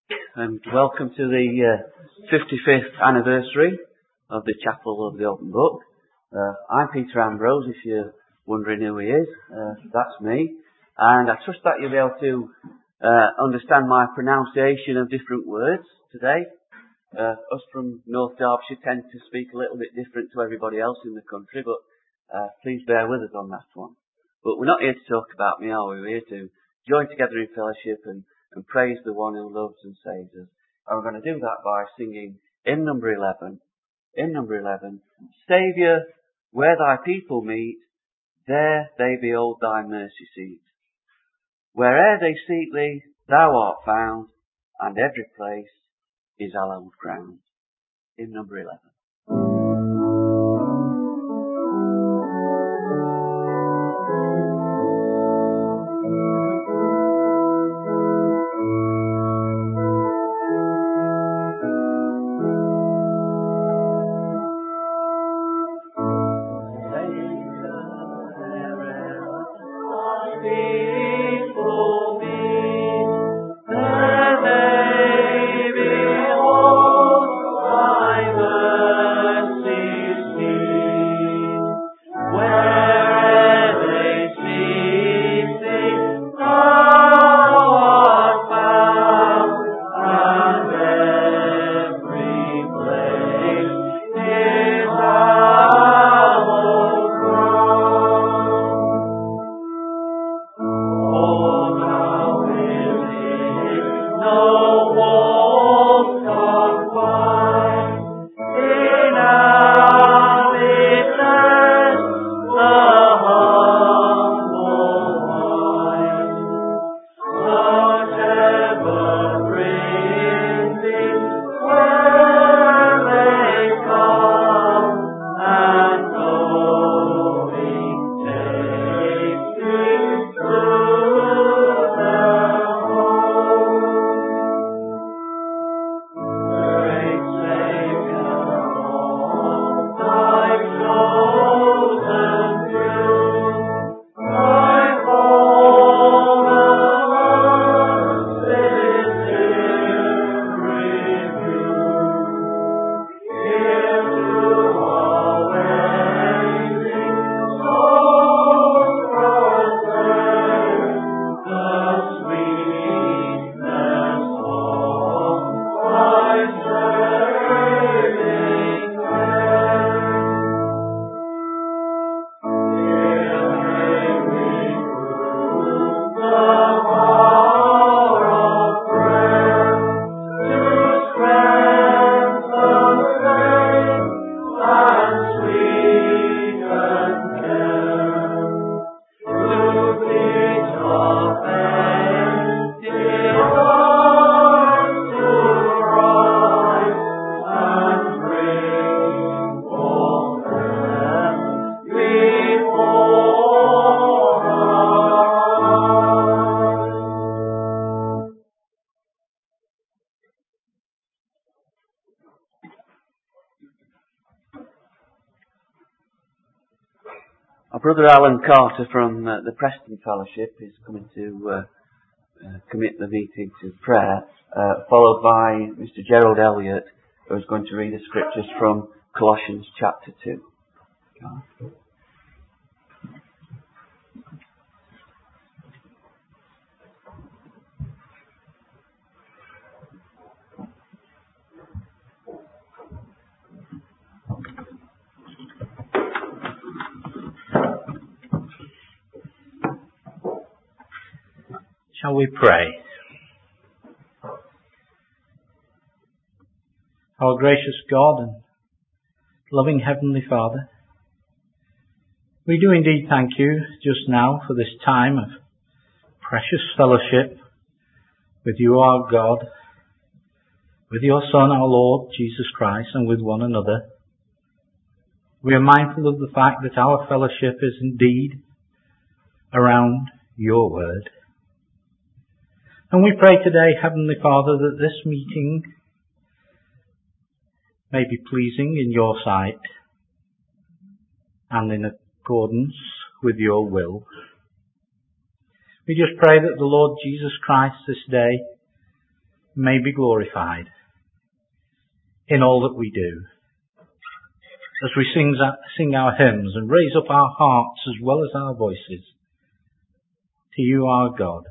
And welcome to the 55th anniversary of the Chapel of the Open Book. I'm Peter Ambrose, if you're wondering who he is. That's me. And I trust that you'll be able to understand my pronunciation of different words today. Us from North Derbyshire tend to speak a little bit different to everybody else in the country, but please bear with us on that one. But we're not here to talk about me, are we? We're here to join together in fellowship and praise the one who loves and saves us. And we're going to do that by singing hymn number 11. Hymn number 11. Saviour, where thy people meet, there they behold thy mercy seat. Where'er they seek thee, thou art found, and every place is hallowed ground. Hymn number 11. Our brother Alan Carter from the Preston Fellowship is coming to commit the meeting to prayer, followed by Mr. Gerald Elliott, who is going to read the scriptures from Colossians chapter 2. Shall we pray? Our gracious God and loving Heavenly Father, we do indeed thank you just now for this time of precious fellowship with you, our God, with your Son, our Lord, Jesus Christ, and with one another. We are mindful of the fact that our fellowship is indeed around your word. And we pray today, Heavenly Father, that this meeting may be pleasing in your sight and in accordance with your will. We just pray that the Lord Jesus Christ this day may be glorified in all that we do. As we sing our hymns and raise up our hearts as well as our voices to you, our God.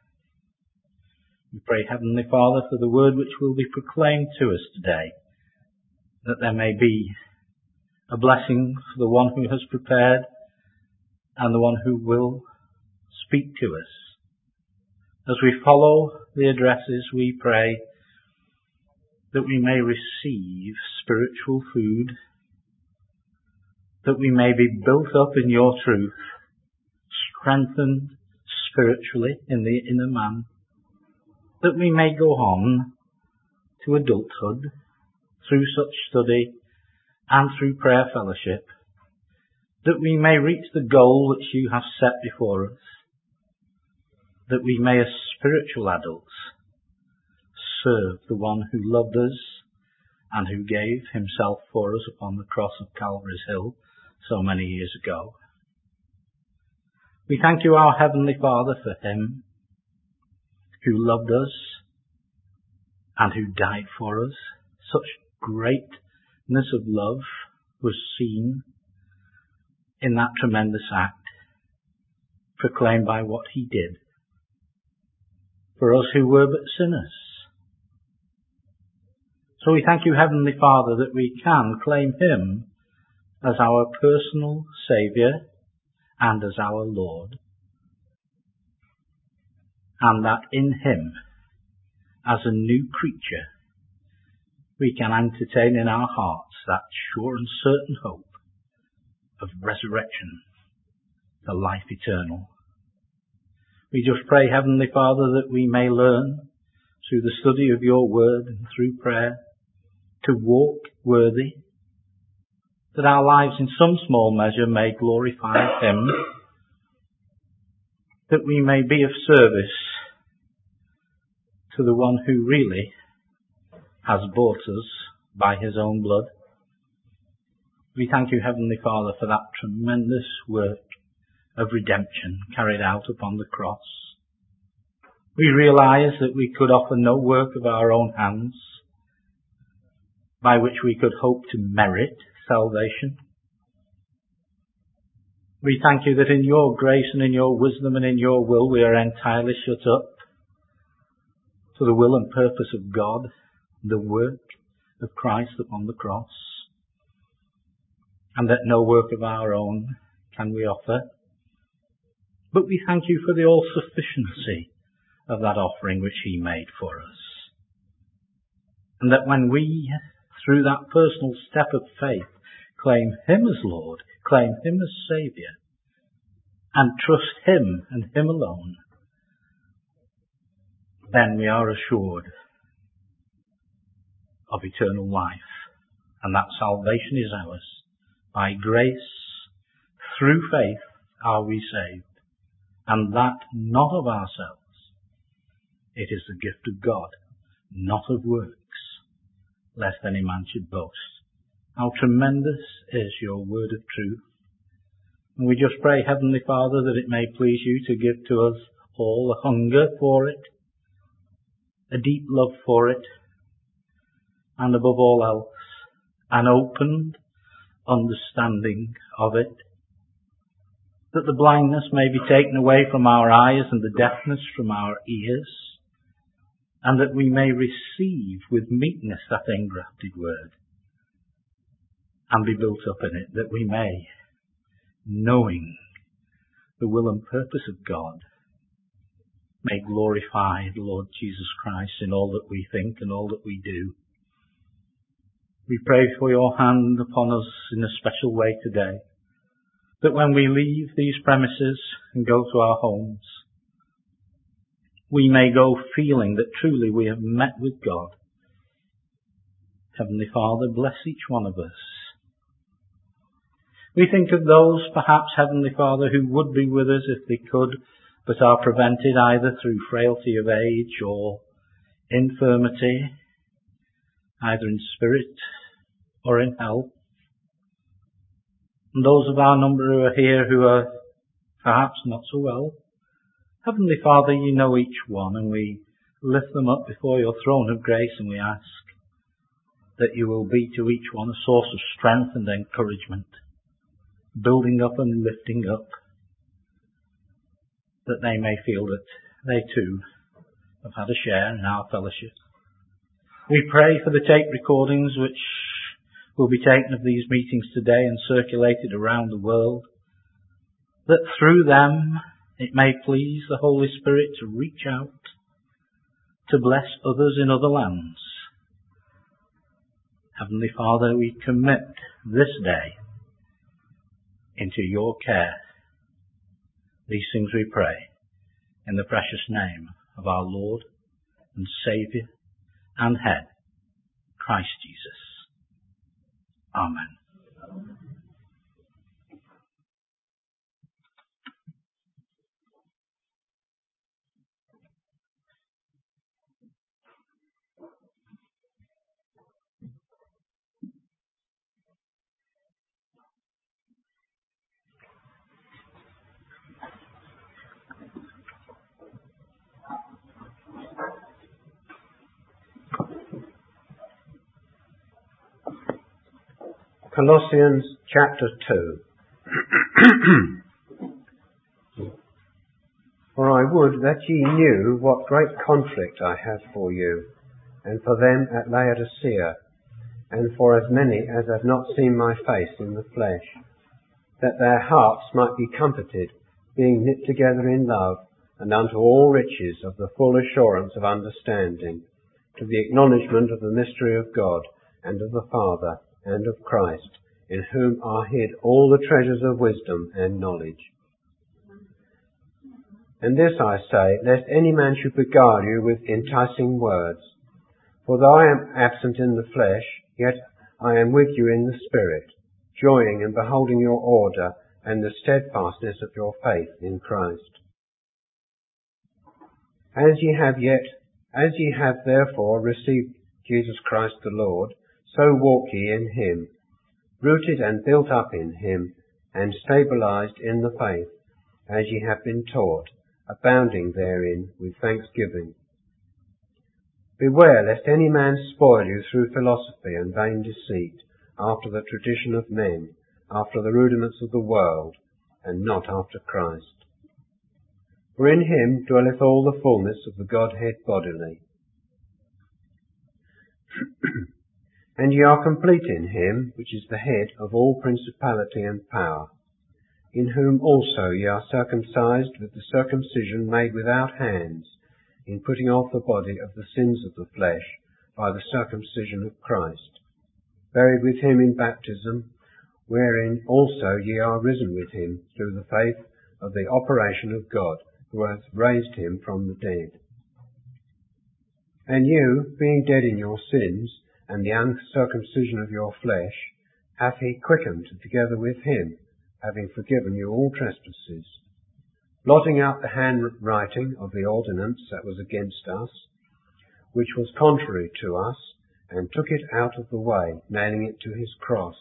We pray, Heavenly Father, for the word which will be proclaimed to us today, that there may be a blessing for the one who has prepared and the one who will speak to us. As we follow the addresses, we pray that we may receive spiritual food, that we may be built up in your truth, strengthened spiritually in the inner man, that we may go on to adulthood through such study and through prayer fellowship, that we may reach the goal which you have set before us, that we may as spiritual adults serve the one who loved us and who gave himself for us upon the cross of Calvary's Hill so many years ago. We thank you, our Heavenly Father, for him who loved us and who died for us. Such greatness of love was seen in that tremendous act, proclaimed by what he did for us who were but sinners. So we thank you, Heavenly Father, that we can claim him as our personal Saviour and as our Lord, and that in him, as a new creature, we can entertain in our hearts that sure and certain hope of resurrection to life eternal. We just pray, Heavenly Father, that we may learn through the study of your word and through prayer to walk worthy, that our lives in some small measure may glorify him, that we may be of service to the one who really has bought us by his own blood. We thank you, Heavenly Father, for that tremendous work of redemption carried out upon the cross. We realize that we could offer no work of our own hands by which we could hope to merit salvation. We thank you that in your grace and in your wisdom and in your will we are entirely shut up to the will and purpose of God, the work of Christ upon the cross, and that no work of our own can we offer. But we thank you for the all-sufficiency of that offering which he made for us. And that when we, through that personal step of faith, claim him as Lord, claim him as Saviour, and trust him and him alone, then we are assured of eternal life, and that salvation is ours. By grace, through faith, are we saved, and that not of ourselves. It is the gift of God, not of works, lest any man should boast. How tremendous is your word of truth. And we just pray, Heavenly Father, that it may please you to give to us all a hunger for it, a deep love for it, and above all else, an opened understanding of it, that the blindness may be taken away from our eyes and the deafness from our ears, and that we may receive with meekness that engrafted word, and be built up in it, that we may, knowing the will and purpose of God, may glorify the Lord Jesus Christ in all that we think and all that we do. We pray for your hand upon us in a special way today, that when we leave these premises and go to our homes, we may go feeling that truly we have met with God. Heavenly Father, bless each one of us. We think of those, perhaps, Heavenly Father, who would be with us if they could, but are prevented either through frailty of age or infirmity, either in spirit or in health. And those of our number who are here who are perhaps not so well. Heavenly Father, you know each one, and we lift them up before your throne of grace, and we ask that you will be to each one a source of strength and encouragement, building up and lifting up, that they may feel that they too have had a share in our fellowship. We pray for the tape recordings which will be taken of these meetings today and circulated around the world, that through them it may please the Holy Spirit to reach out, to bless others in other lands. Heavenly Father, we commit this day into your care. These things we pray in the precious name of our Lord and Saviour and Head, Christ Jesus. Amen. Colossians chapter 2. For I would that ye knew what great conflict I have for you, and for them at Laodicea, and for as many as have not seen my face in the flesh, that their hearts might be comforted, being knit together in love, and unto all riches of the full assurance of understanding, to the acknowledgement of the mystery of God, and of the Father, and of Christ, in whom are hid all the treasures of wisdom and knowledge. And this I say, lest any man should beguile you with enticing words. For though I am absent in the flesh, yet I am with you in the Spirit, joying and beholding your order and the steadfastness of your faith in Christ. As ye have therefore received Jesus Christ the Lord, so walk ye in him, rooted and built up in him, and stabilized in the faith, as ye have been taught, abounding therein with thanksgiving. Beware lest any man spoil you through philosophy and vain deceit, after the tradition of men, after the rudiments of the world, and not after Christ. For in him dwelleth all the fullness of the Godhead bodily. And ye are complete in him, which is the head of all principality and power, in whom also ye are circumcised with the circumcision made without hands, in putting off the body of the sins of the flesh by the circumcision of Christ, buried with him in baptism, wherein also ye are risen with him through the faith of the operation of God, who hath raised him from the dead. And you, being dead in your sins, and the uncircumcision of your flesh, hath he quickened together with him, having forgiven you all trespasses, blotting out the handwriting of the ordinance that was against us, which was contrary to us, and took it out of the way, nailing it to his cross.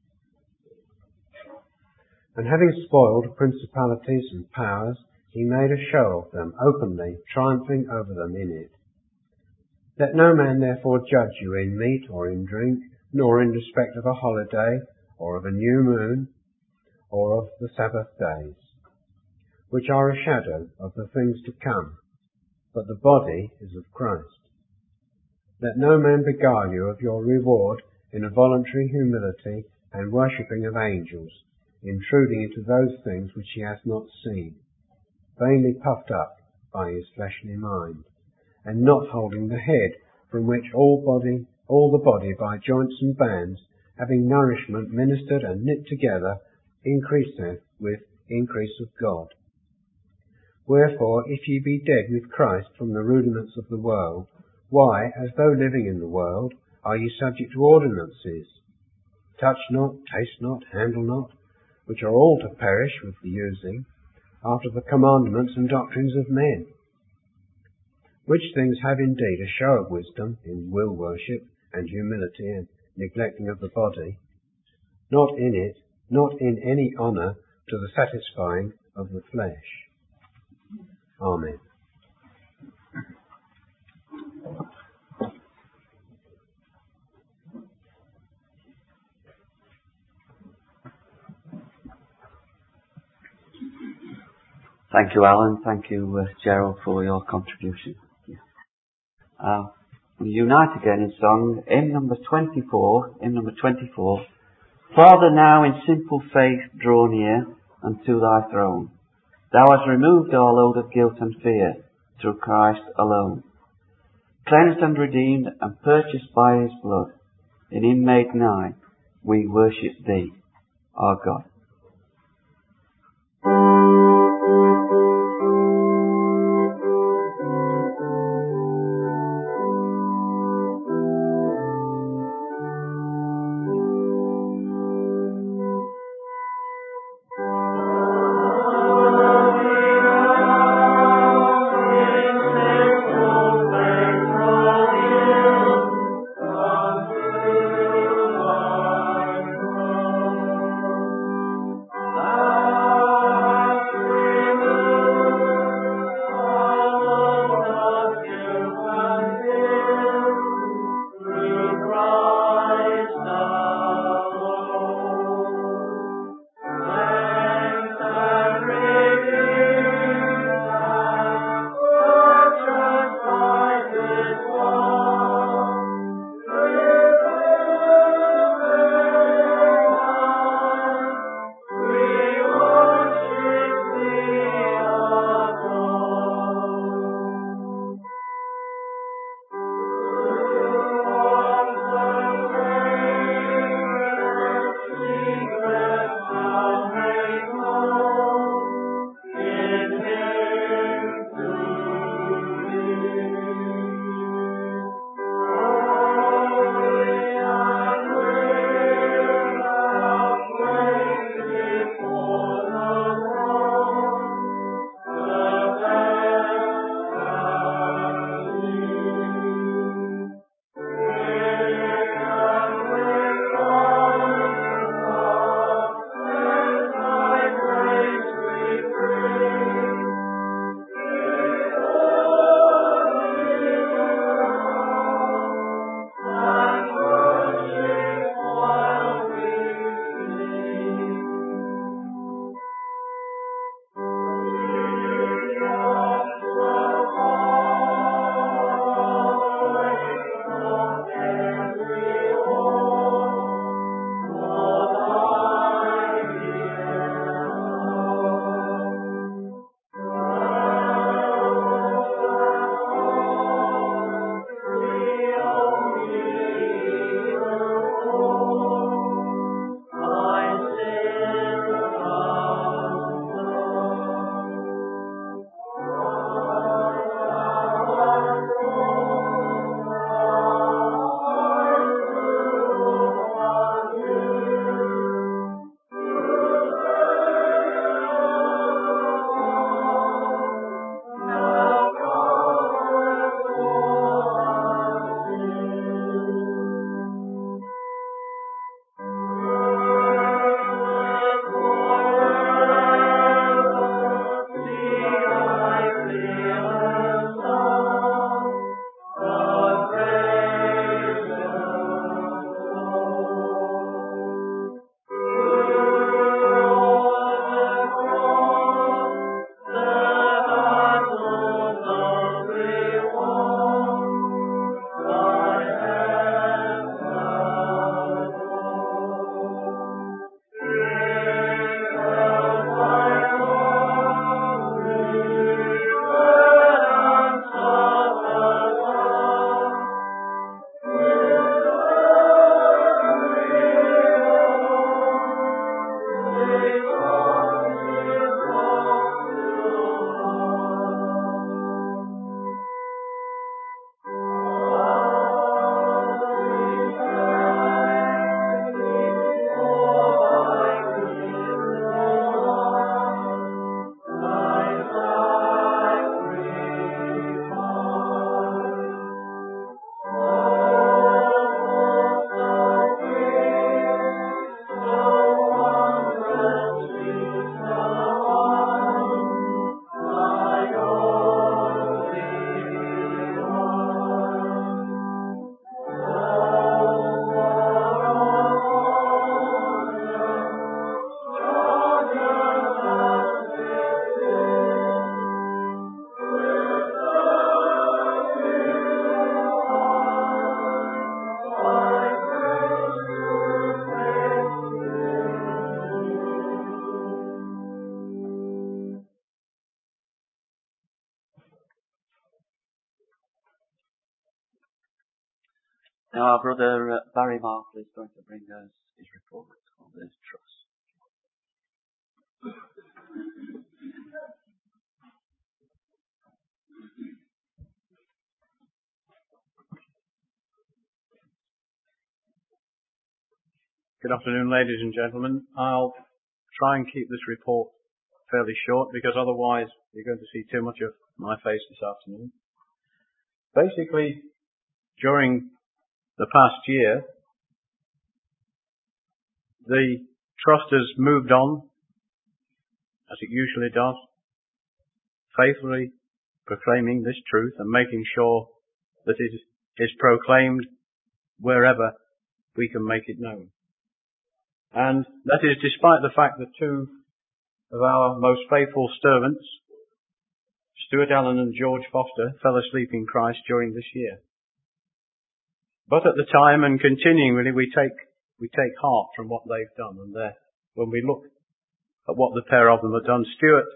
And having spoiled principalities and powers, he made a show of them openly, triumphing over them in it. Let no man therefore judge you in meat or in drink, nor in respect of a holiday, or of a new moon, or of the Sabbath days, which are a shadow of the things to come, but the body is of Christ. Let no man beguile you of your reward in a voluntary humility and worshipping of angels, intruding into those things which he hath not seen, vainly puffed up by his fleshly mind, and not holding the head, from which all the body by joints and bands, having nourishment ministered and knit together, increaseth with increase of God. Wherefore, if ye be dead with Christ from the rudiments of the world, why, as though living in the world, are ye subject to ordinances? Touch not, taste not, handle not, which are all to perish with the using, after the commandments and doctrines of men. Which things have indeed a show of wisdom in will worship and humility and neglecting of the body, not in any honour to the satisfying of the flesh. Amen. Thank you, Alan. Thank you, Gerald, for your contribution. We unite again in song, hymn number 24. Father, now in simple faith draw near unto thy throne. Thou hast removed our load of guilt and fear through Christ alone. Cleansed and redeemed and purchased by his blood, in him made nigh, we worship thee, our God. Now our brother Barry Markley is going to bring us his report on this trust. Good afternoon, ladies and gentlemen. I'll try and keep this report fairly short because otherwise you're going to see too much of my face this afternoon. Basically, during the past year, the trust has moved on, as it usually does, faithfully proclaiming this truth and making sure that it is proclaimed wherever we can make it known. And that is despite the fact that two of our most faithful servants, Stuart Allen and George Foster, fell asleep in Christ during this year. But at the time and continually we take heart from what they've done. And when we look at what the pair of them have done, Stuart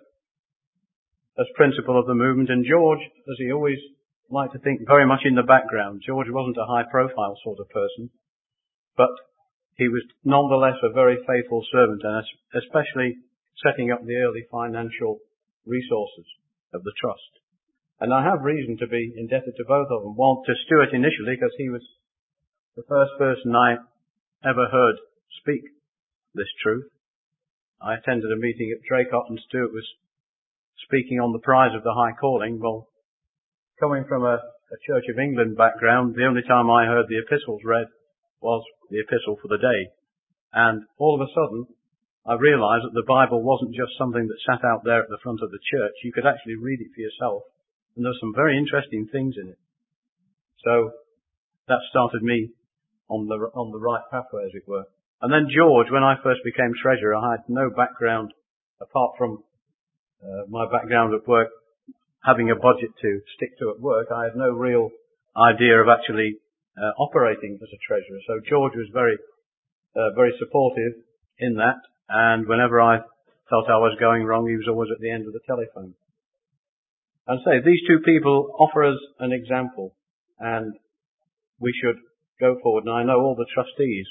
as principal of the movement and George, as he always liked to think, very much in the background. George wasn't a high profile sort of person, but he was nonetheless a very faithful servant, and especially setting up the early financial resources of the trust. And I have reason to be indebted to both of them. One, to Stuart initially, because he was the first person I ever heard speak this truth. I attended a meeting at Draycott and Stuart was speaking on the prize of the high calling. Well, coming from a Church of England background, the only time I heard the epistles read was the epistle for the day. And all of a sudden, I realised that the Bible wasn't just something that sat out there at the front of the church. You could actually read it for yourself. And there's some very interesting things in it. So that started me on the right pathway, as it were. And then George, when I first became treasurer, I had no background apart from my background at work, having a budget to stick to at work. I had no real idea of actually operating as a treasurer. So George was very supportive in that. And whenever I felt I was going wrong, he was always at the end of the telephone. And so these two people offer us an example, and we should go forward. And I know all the trustees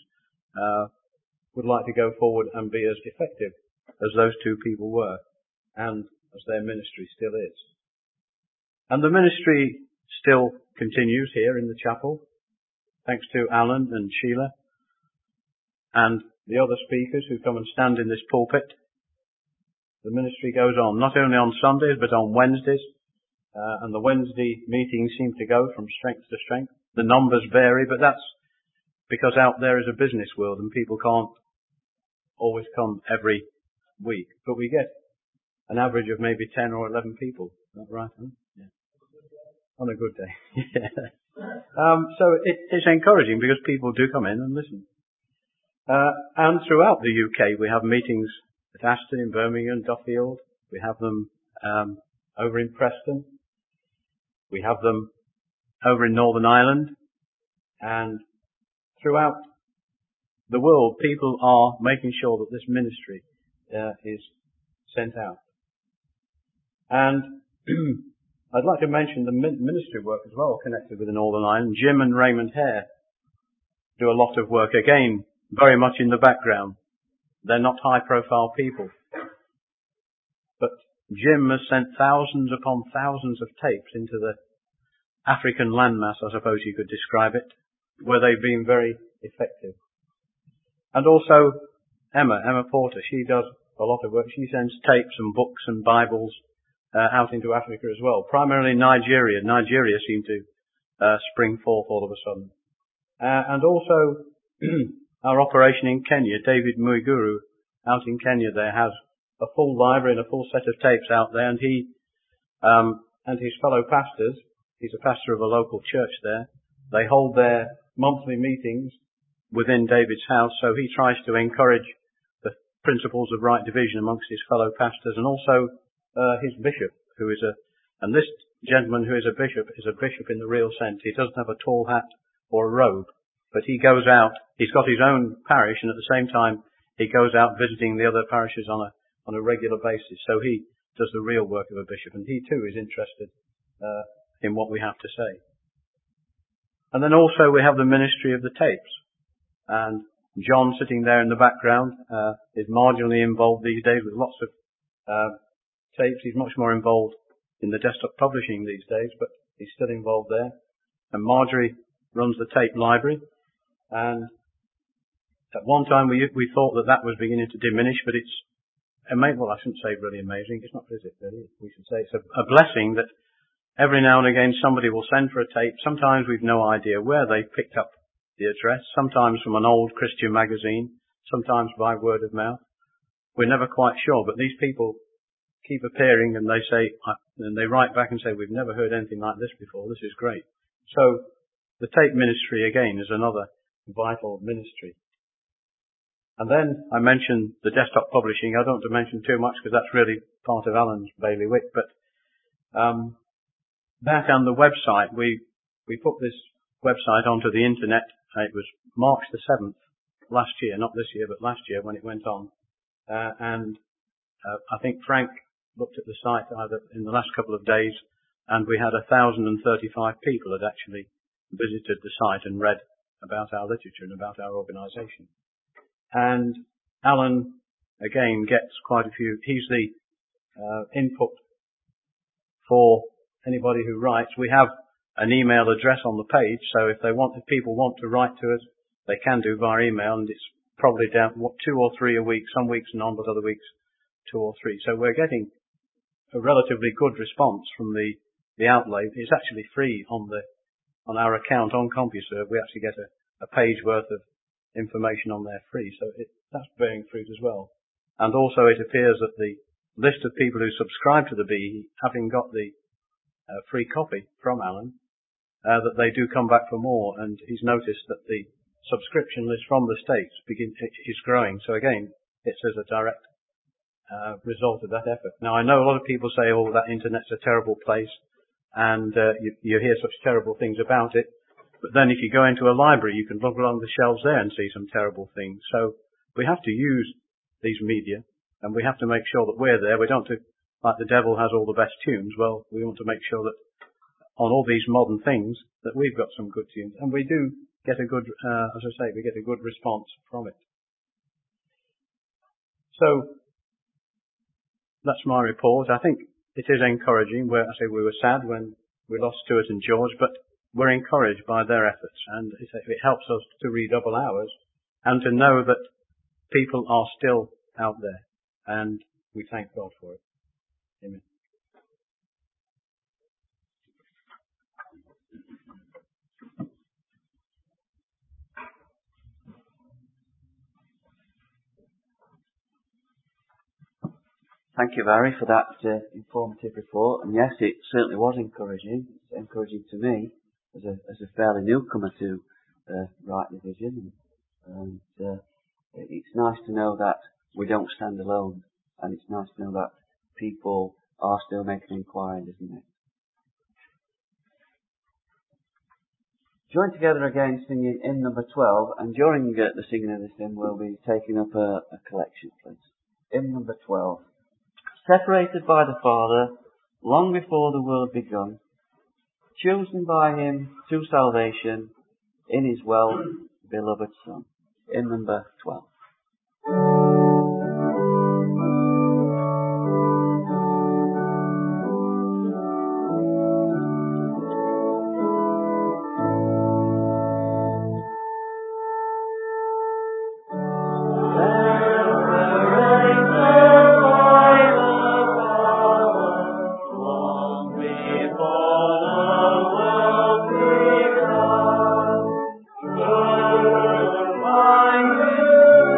would like to go forward and be as effective as those two people were, and as their ministry still is. And the ministry still continues here in the chapel, thanks to Alan and Sheila and the other speakers who come and stand in this pulpit. The ministry goes on, not only on Sundays, but on Wednesdays. And the Wednesday meetings seem to go from strength to strength. The numbers vary, but that's because out there is a business world and people can't always come every week. But we get an average of maybe 10 or 11 people. Is that right? Huh? Yeah. On a good day. Yeah. So it's encouraging because people do come in and listen. And throughout the UK, we have meetings at Aston, in Birmingham, Duffield. We have them over in Preston. We have them over in Northern Ireland. And throughout the world, people are making sure that this ministry is sent out. And I'd like to mention the ministry work as well, connected with the Northern Ireland. Jim and Raymond Hare do a lot of work, again, very much in the background. They're not high-profile people. But Jim has sent thousands upon thousands of tapes into the African landmass, I suppose you could describe it, where they've been very effective. And also Emma Porter, she does a lot of work. She sends tapes and books and Bibles out into Africa as well. Primarily Nigeria. Nigeria seemed to spring forth all of a sudden. And also our operation in Kenya, David Muiguru out in Kenya there has a full library and a full set of tapes out there, and he and his fellow pastors, he's a pastor of a local church there, they hold their monthly meetings within David's house, so he tries to encourage the principles of right division amongst his fellow pastors, and also his bishop, who is and this gentleman who is a bishop in the real sense. He doesn't have a tall hat or a robe, but he goes out, he's got his own parish, and at the same time he goes out visiting the other parishes on a regular basis. So he does the real work of a bishop, and he too is interested in what we have to say. And then also we have the ministry of the tapes. And John, sitting there in the background, is marginally involved these days with lots of tapes. He's much more involved in the desktop publishing these days, but he's still involved there. And Marjorie runs the tape library. And at one time we thought that was beginning to diminish, but it's well, I shouldn't say really amazing. It's not, is it really? We should say it's a blessing that every now and again somebody will send for a tape. Sometimes we've no idea where they picked up the address. Sometimes from an old Christian magazine. Sometimes by word of mouth. We're never quite sure, but these people keep appearing and they write back and say, we've never heard anything like this before. This is great. So the tape ministry again is another vital ministry. And then I mentioned the desktop publishing. I don't want to mention too much because that's really part of Alan's bailiwick, but that and the website, we put this website onto the internet. It was March the 7th last year, not this year, but last year when it went on. And I think Frank looked at the site either in the last couple of days, and we had 1,035 people had actually visited the site and read about our literature and about our organisation. And Alan, again, gets quite a few. He's the input for anybody who writes. We have an email address on the page, so if people want to write to us, they can do via email, and it's probably down 2 or 3 a week. Some weeks none, but other weeks 2 or 3. So we're getting a relatively good response from the outlay. It's actually free on our account on CompuServe. We actually get a page worth of information on there free, so that's bearing fruit as well. And also it appears that the list of people who subscribe to the Bee, having got the free copy from Alan, that they do come back for more, and he's noticed that the subscription list from the States is growing. So again, it's as a direct result of that effort. Now I know a lot of people say, oh, that internet's a terrible place, and you hear such terrible things about it. But then if you go into a library, you can look along the shelves there and see some terrible things. So we have to use these media, and we have to make sure that we're there. We don't do, like the devil has all the best tunes. Well, we want to make sure that on all these modern things, that we've got some good tunes. And we do get a good, as I say, we get a good response from it. So that's my report. I think it is encouraging. We were sad when we lost Stuart and George, but we're encouraged by their efforts, and it helps us to redouble ours and to know that people are still out there, and we thank God for it. Amen. Thank you, Barry, for that informative report. And yes, it certainly was encouraging. It's encouraging to me as a fairly newcomer to Wright Division. And it's nice to know that we don't stand alone. And it's nice to know that people are still making inquiries, isn't it? Join together again singing hymn number 12. And during the singing of this hymn, we'll be taking up a collection, please. Hymn number 12. Separated by the Father, long before the world begun, chosen by Him to salvation, in His well-beloved Son. Hymn number 12. By you.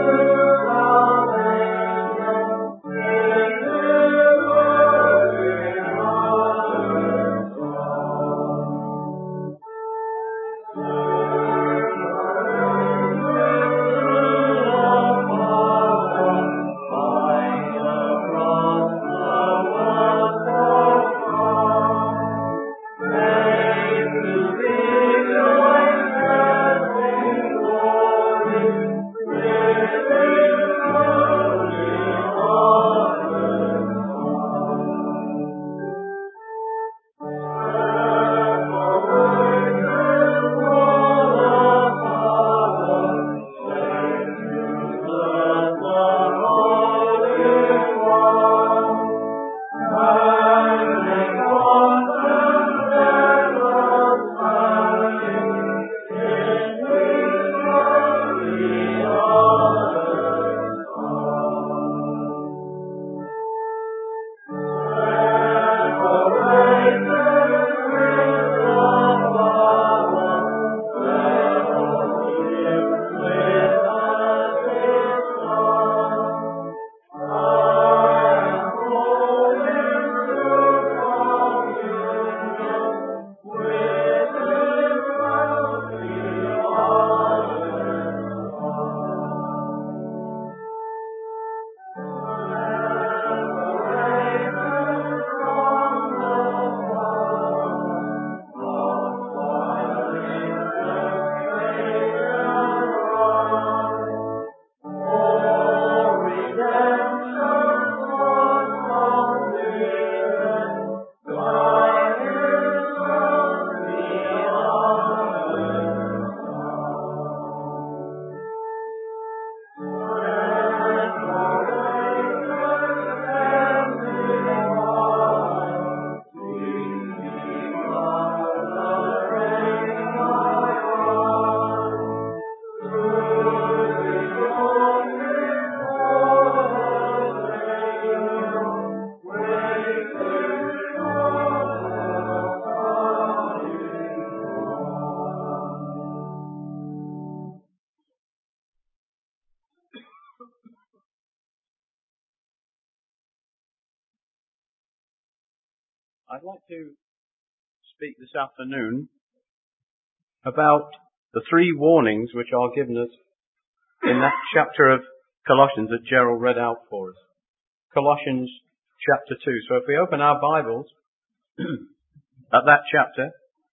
I'd like to speak this afternoon about the three warnings which are given us in that chapter of Colossians that Gerald read out for us. Colossians chapter 2. So if we open our Bibles at that chapter,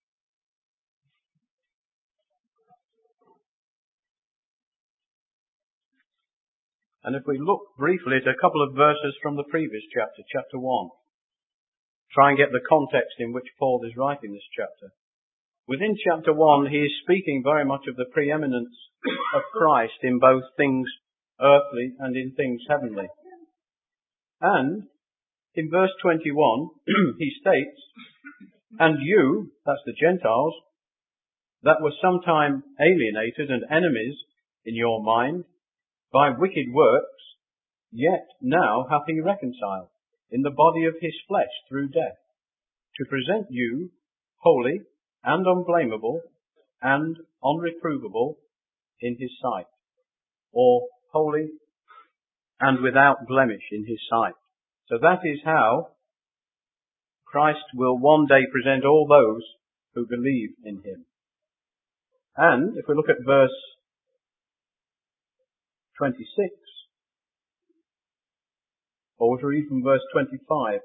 and if we look briefly at a couple of verses from the previous chapter, chapter 1, try and get the context in which Paul is writing this chapter. Within chapter 1, he is speaking very much of the preeminence of Christ in both things earthly and in things heavenly. And in verse 21, he states, "And you," that's the Gentiles, "that were sometime alienated and enemies in your mind by wicked works, yet now hath he reconciled in the body of his flesh through death, to present you holy and unblameable and unreprovable in his sight," or holy and without blemish in his sight. So that is how Christ will one day present all those who believe in him. And if we look at verse 26, or we read from verse 25,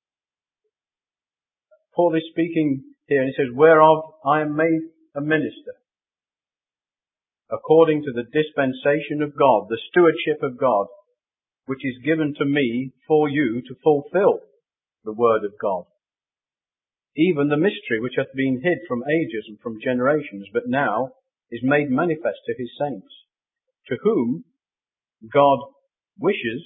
Paul is speaking here and he says, "Whereof I am made a minister, according to the dispensation of God," the stewardship of God, "which is given to me for you to fulfill the word of God, even the mystery which hath been hid from ages and from generations, but now is made manifest to his saints, to whom God wishes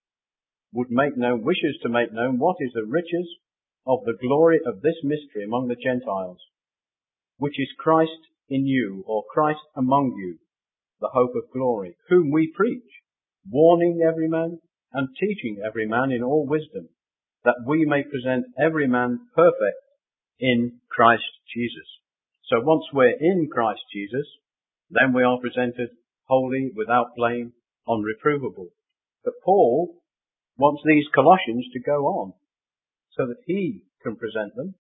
to make known what is the riches of the glory of this mystery among the Gentiles, which is Christ in you," or Christ among you, "the hope of glory, whom we preach, warning every man and teaching every man in all wisdom, that we may present every man perfect in Christ Jesus." So once we're in Christ Jesus, then we are presented holy, without blame, unreprovable. But Paul wants these Colossians to go on so that he can present them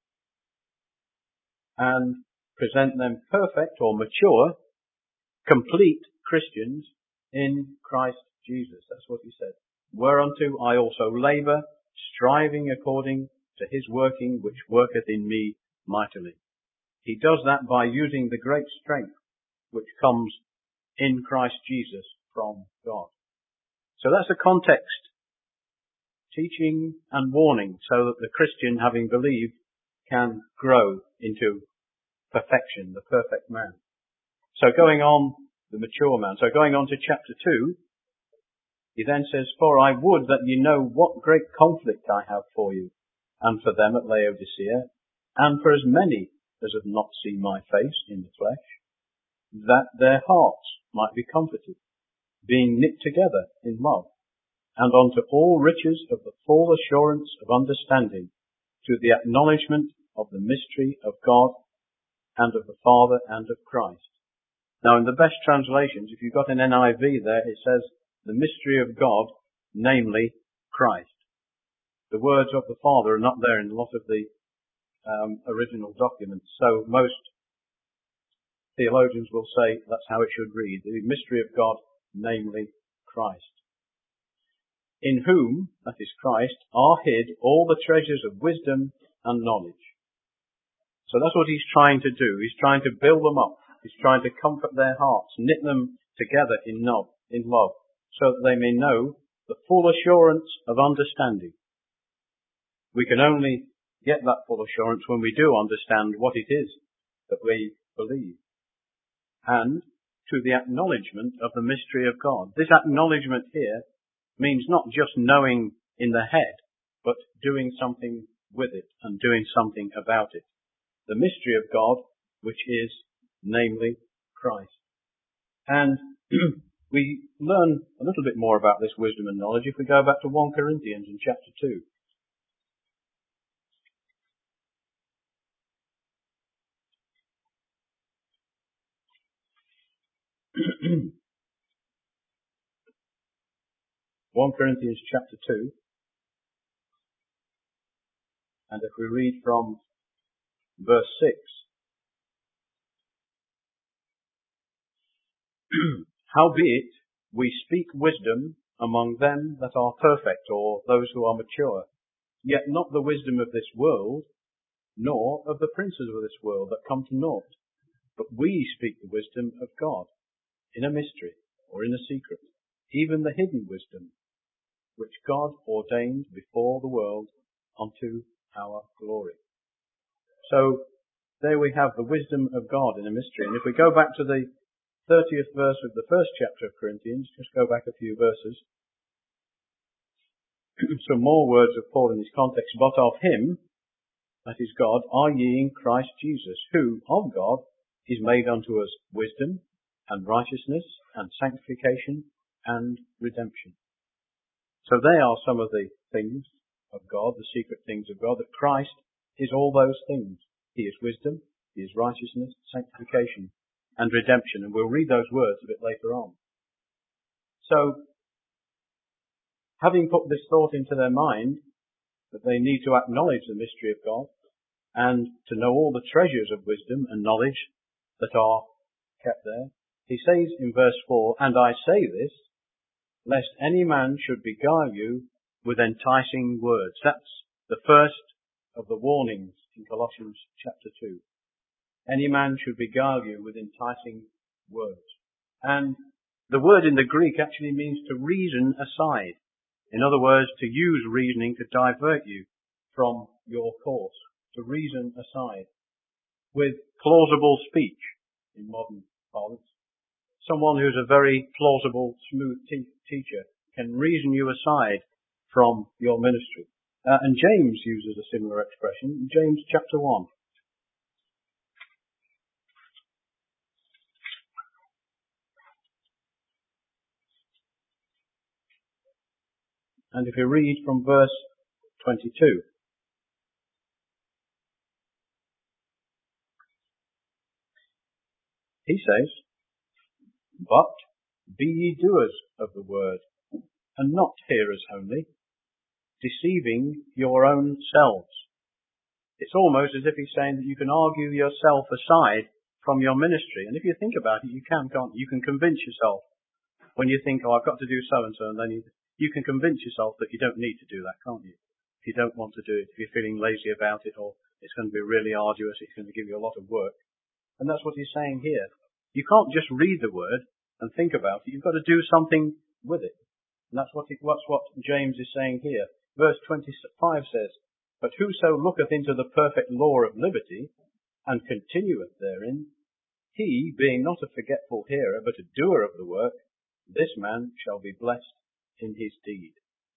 and present them perfect or mature, complete Christians in Christ Jesus. That's what he said. "Whereunto I also labour, striving according to his working, which worketh in me mightily." He does that by using the great strength which comes in Christ Jesus from God. So that's the context. Teaching and warning so that the Christian, having believed, can grow into perfection, the perfect man. So going on, the mature man. So going on to chapter 2, he then says, "For I would that ye know what great conflict I have for you, and for them at Laodicea, and for as many as have not seen my face in the flesh, that their hearts might be comforted, being knit together in love, and unto all riches of the full assurance of understanding, to the acknowledgement of the mystery of God, and of the Father, and of Christ." Now in the best translations, if you've got an NIV there, it says, "the mystery of God, namely Christ." The words of the Father are not there in a lot of the original documents, so most theologians will say that's how it should read, "the mystery of God, namely Christ. In whom," that is Christ, "are hid all the treasures of wisdom and knowledge." So that's what he's trying to do. He's trying to build them up. He's trying to comfort their hearts, knit them together in love, so that they may know the full assurance of understanding. We can only get that full assurance when we do understand what it is that we believe. And to the acknowledgement of the mystery of God. This acknowledgement here means not just knowing in the head, but doing something with it and doing something about it. The mystery of God, which is namely Christ. And we learn a little bit more about this wisdom and knowledge if we go back to 1 Corinthians in chapter 2. (1 Corinthians chapter 2). And if we read from verse 6, howbeit we speak wisdom among them that are perfect, or those who are mature, yet not the wisdom of this world, nor of the princes of this world that come to naught. But we speak the wisdom of God, in a mystery, or in a secret, even the hidden wisdom, which God ordained before the world unto our glory. So, there we have the wisdom of God in a mystery. And if we go back to the 30th verse of the first chapter of Corinthians, just go back a few verses, some more words of Paul in this context. But of him, that is God, are ye in Christ Jesus, who of God is made unto us wisdom and righteousness and sanctification and redemption. So they are some of the things of God, the secret things of God, that Christ is all those things. He is wisdom, He is righteousness, sanctification and redemption. And we'll read those words a bit later on. So, having put this thought into their mind, that they need to acknowledge the mystery of God, and to know all the treasures of wisdom and knowledge that are kept there, he says in verse 4, and I say this, lest any man should beguile you with enticing words. That's the first of the warnings in Colossians chapter 2. Any man should beguile you with enticing words. And the word in the Greek actually means to reason aside. In other words, to use reasoning to divert you from your course, to reason aside. With plausible speech, in modern parlance. Someone who's a very plausible, smooth teacher can reason you aside from your ministry. And James uses a similar expression in James chapter 1. And if you read from verse 22, he says, but be ye doers of the word, and not hearers only, deceiving your own selves. It's almost as if he's saying that you can argue yourself aside from your ministry. And if you think about it, you can, can't you? You can convince yourself when you think, oh, I've got to do so-and-so, and then you can convince yourself that you don't need to do that, can't you? If you don't want to do it, if you're feeling lazy about it, or it's going to be really arduous, it's going to give you a lot of work. And that's what he's saying here. You can't just read the word and think about it. You've got to do something with it. And that's what James is saying here. Verse 25 says, but whoso looketh into the perfect law of liberty, and continueth therein, he, being not a forgetful hearer, but a doer of the work, this man shall be blessed in his deed.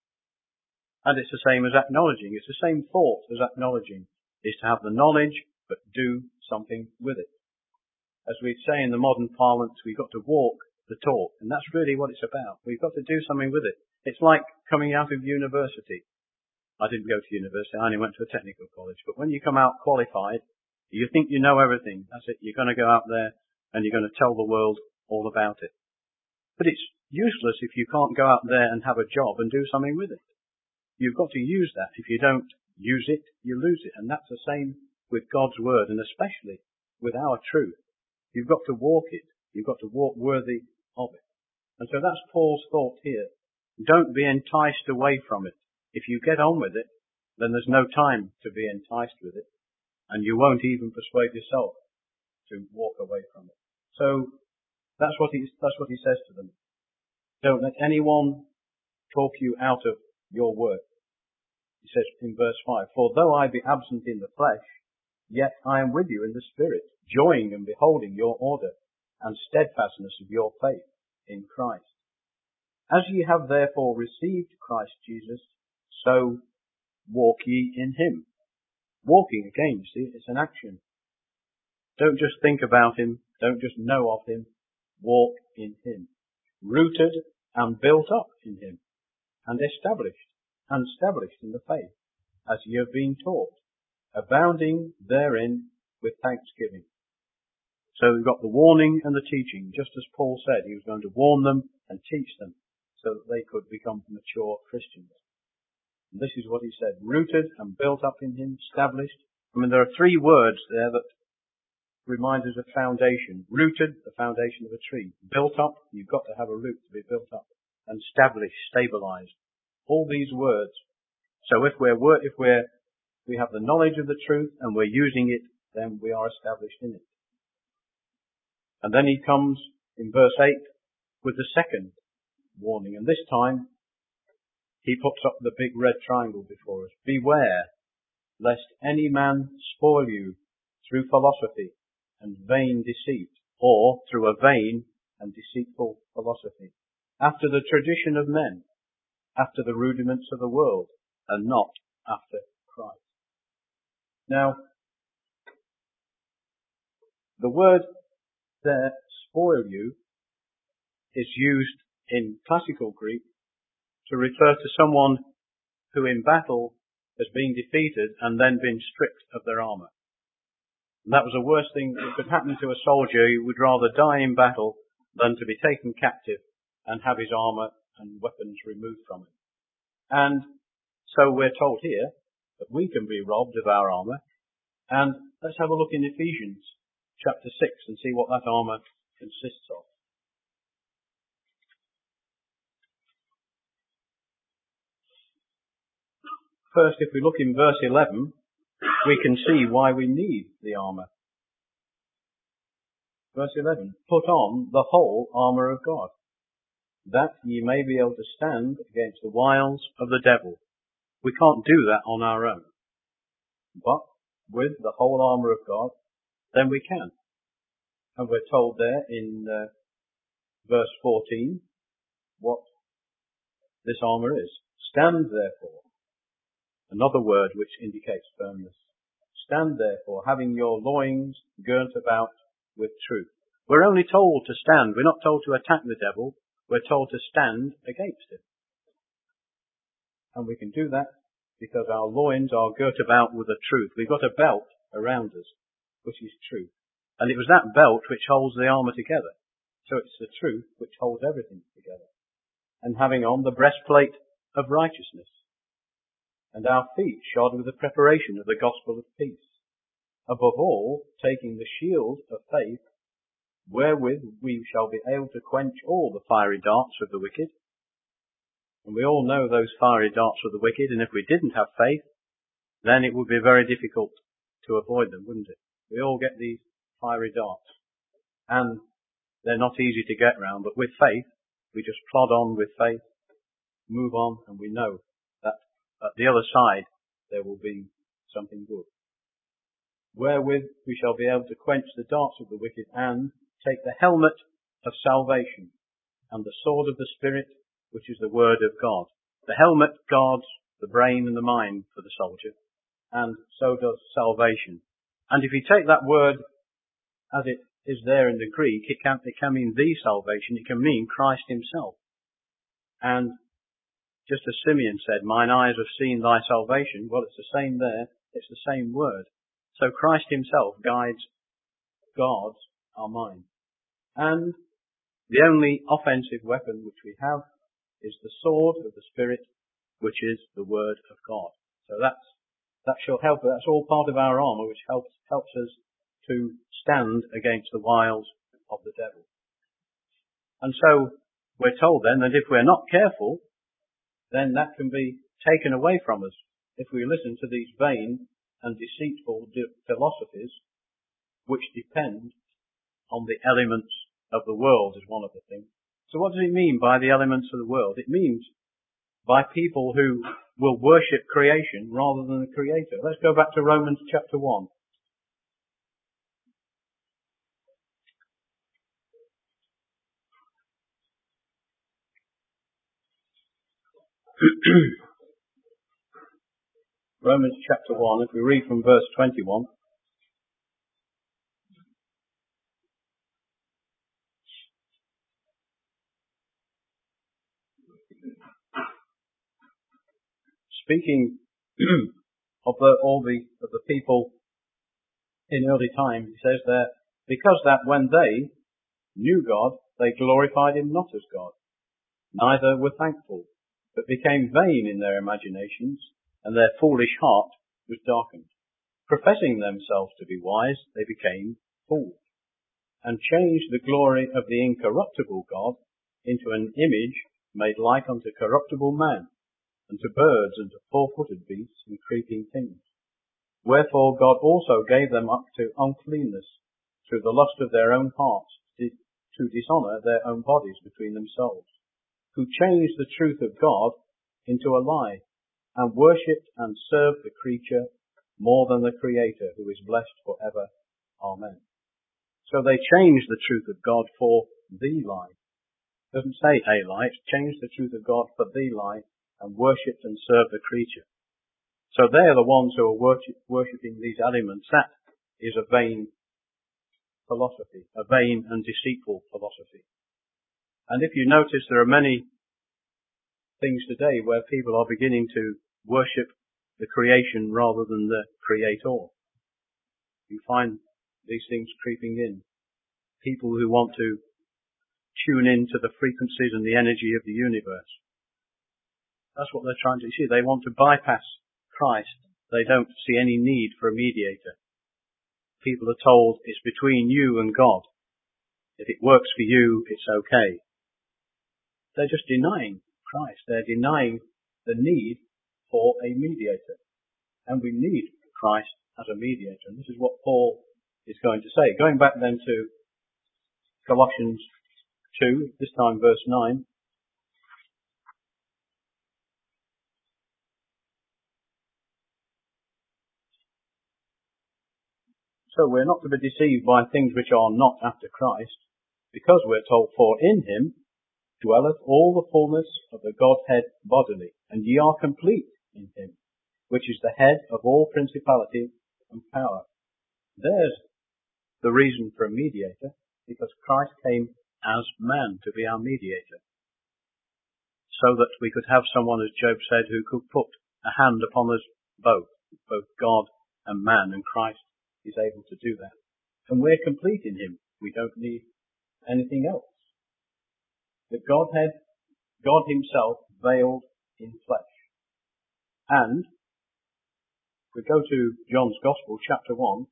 And it's the same as acknowledging. It's the same thought as acknowledging, is to have the knowledge, but do something with it. As we'd say in the modern parlance, we've got to walk the talk, and that's really what it's about. We've got to do something with it. It's like coming out of university. I didn't go to university, I only went to a technical college, but when you come out qualified, you think you know everything. That's it. You're going to go out there and you're going to tell the world all about it. But it's useless if you can't go out there and have a job and do something with it. You've got to use that. If you don't use it, you lose it. And that's the same with God's word, and especially with our truth. You've got to walk it. You've got to walk worthy of it. And so that's Paul's thought here. Don't be enticed away from it. If you get on with it, then there's no time to be enticed with it. And you won't even persuade yourself to walk away from it. So that's what he says to them. Don't let anyone talk you out of your work. He says in verse 5, for though I be absent in the flesh, yet I am with you in the spirit, joying and beholding your order and steadfastness of your faith in Christ. As ye have therefore received Christ Jesus, so walk ye in him. Walking, again, you see, it's an action. Don't just think about him. Don't just know of him. Walk in him. Rooted and built up in him. And established in the faith, as ye have been taught, abounding therein with thanksgiving. So we've got the warning and the teaching, just as Paul said he was going to warn them and teach them so that they could become mature Christians. And this is what he said, rooted and built up in him, established. I mean, there are three words there that remind us of foundation. Rooted, the foundation of a tree. Built up, you've got to have a root to be built up. And established, stabilized. All these words. So if we have the knowledge of the truth and we're using it, then we are established in it. And then he comes in verse 8 with the second warning. And this time, he puts up the big red triangle before us. Beware, lest any man spoil you through philosophy and vain deceit, or through a vain and deceitful philosophy, after the tradition of men, after the rudiments of the world, and not after Christ. Now, the word there, spoil you, is used in classical Greek to refer to someone who in battle has been defeated and then been stripped of their armour. And that was the worst thing that could happen to a soldier. He would rather die in battle than to be taken captive and have his armour and weapons removed from him. And so we're told here that we can be robbed of our armour. And let's have a look in Ephesians chapter 6 and see what that armour consists of. First, if we look in verse 11, we can see why we need the armour. Verse 11, put on the whole armour of God, that ye may be able to stand against the wiles of the devil. We can't do that on our own. But with the whole armour of God, then we can. And we're told there in verse 14 what this armour is. Stand therefore. Another word which indicates firmness. Stand therefore, having your loins girt about with truth. We're only told to stand. We're not told to attack the devil. We're told to stand against him. And we can do that because our loins are girt about with the truth. We've got a belt around us, which is truth. And it was that belt which holds the armour together. So it's the truth which holds everything together. And having on the breastplate of righteousness, and our feet shod with the preparation of the gospel of peace. Above all, taking the shield of faith, wherewith we shall be able to quench all the fiery darts of the wicked. And we all know those fiery darts of the wicked, and if we didn't have faith, then it would be very difficult to avoid them, wouldn't it? We all get these fiery darts, and they're not easy to get round, but with faith, we just plod on with faith, move on, and we know that at the other side there will be something good. Wherewith we shall be able to quench the darts of the wicked and take the helmet of salvation and the sword of the Spirit, which is the word of God. The helmet guards the brain and the mind for the soldier, and so does salvation. And if you take that word as it is there in the Greek, it can mean the salvation, it can mean Christ himself. And just as Simeon said, mine eyes have seen thy salvation, well, it's the same there, it's the same word. So Christ himself guards our mind. And the only offensive weapon which we have is the sword of the Spirit, which is the word of God. So that shall help. That's all part of our armour, which helps us to stand against the wiles of the devil. And so we're told then that if we're not careful, then that can be taken away from us if we listen to these vain and deceitful philosophies which depend on the elements of the world, is one of the things. So what does it mean by the elements of the world? It means by people who will worship creation rather than the Creator. Let's go back to Romans chapter 1. Romans chapter 1, if we read from verse 21. Speaking of the people in early times, he says there, because that when they knew God, they glorified him not as God, neither were thankful, but became vain in their imaginations, and their foolish heart was darkened. Professing themselves to be wise, they became fools, and changed the glory of the incorruptible God into an image made like unto corruptible man, and to birds, and to four-footed beasts, and creeping things. Wherefore God also gave them up to uncleanness through the lust of their own hearts, to dishonour their own bodies between themselves, who changed the truth of God into a lie, and worshipped and served the creature more than the Creator, who is blessed for ever. Amen. So they changed the truth of God for the lie. It doesn't say a lie, it's changed the truth of God for the lie, and worshipped and served the creature. So they're the ones who are worshipping these elements. That is a vain philosophy, a vain and deceitful philosophy. And if you notice, there are many things today where people are beginning to worship the creation rather than the Creator. You find these things creeping in. People who want to tune in to the frequencies and the energy of the universe. That's what they're trying to see. They want to bypass Christ. They don't see any need for a mediator. People are told it's between you and God. If it works for you, it's okay. They're just denying Christ. They're denying the need for a mediator. And we need Christ as a mediator. And this is what Paul is going to say. Going back then to Colossians 2, this time verse 9. So we're not to be deceived by things which are not after Christ, because we're told, for in him dwelleth all the fullness of the Godhead bodily, and ye are complete in him, which is the head of all principality and power. There's the reason for a mediator, because Christ came as man to be our mediator, so that we could have someone, as Job said, who could put a hand upon us both God and man, and Christ is able to do that. And we're complete in him. We don't need anything else. The Godhead, God himself, veiled in flesh. And we go to John's Gospel, chapter 1.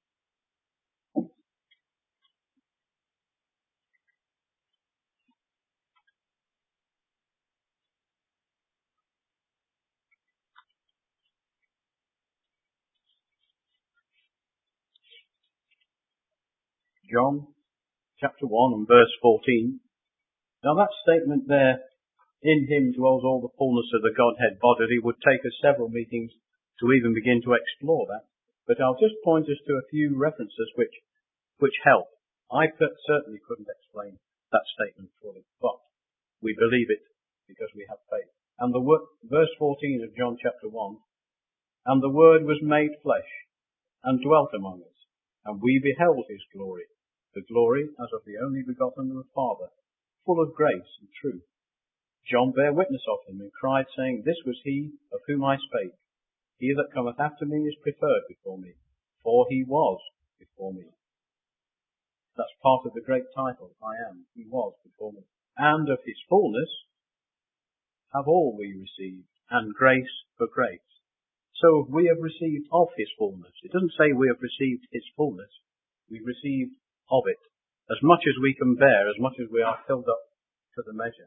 John chapter 1 and verse 14. Now that statement there, in him dwells all the fullness of the Godhead bodily, would take us several meetings to even begin to explore that. But I'll just point us to a few references which help. I certainly couldn't explain that statement fully, but we believe it because we have faith. And verse 14 of John chapter 1, and the Word was made flesh and dwelt among us, and we beheld his glory, the glory as of the only begotten of the Father, full of grace and truth. John bare witness of him, and cried, saying, This was he of whom I spake. He that cometh after me is preferred before me, for he was before me. That's part of the great title, I am. He was before me. And of his fullness have all we received, and grace for grace. So we have received of his fullness. It doesn't say we have received his fullness. We've received of it, as much as we can bear, as much as we are filled up to the measure.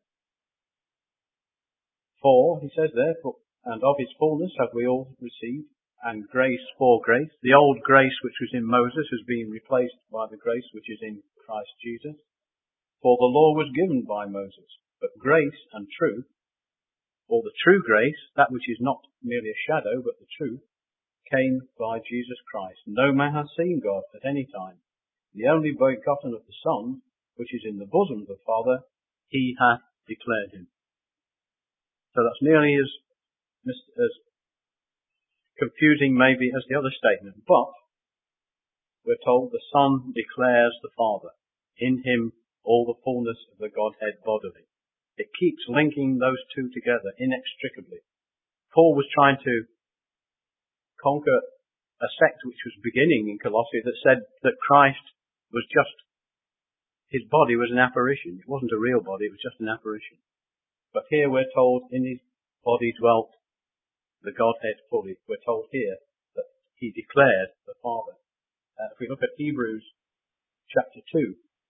For, he says there, and of his fullness have we all received, and grace for grace. The old grace which was in Moses has been replaced by the grace which is in Christ Jesus. For the law was given by Moses, but grace and truth, or the true grace, that which is not merely a shadow, but the truth, came by Jesus Christ. No man hath seen God at any time. The only begotten of the Son, which is in the bosom of the Father, he hath declared him. So that's nearly as confusing maybe as the other statement, but we're told the Son declares the Father. In him all the fullness of the Godhead bodily. It keeps linking those two together inextricably. Paul was trying to conquer a sect which was beginning in Colossae that said that Christ was just, his body was an apparition. It wasn't a real body, it was just an apparition. But here we're told in his body dwelt the Godhead fully. We're told here that he declared the Father. If we look at Hebrews chapter 2,